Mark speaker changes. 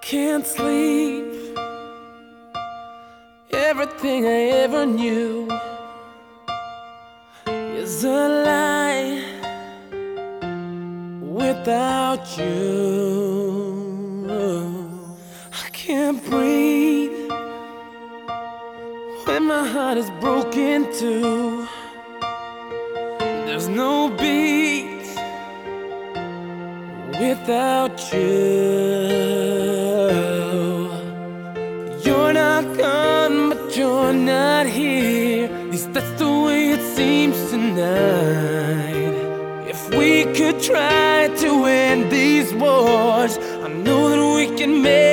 Speaker 1: can't sleep. Everything I ever knew is a lie without you. I can't breathe when my heart is broken too. There's no beat without you. You're not gone, but you're not here. At least that's the way it seems tonight. If we could try to end these wars, I know that we can make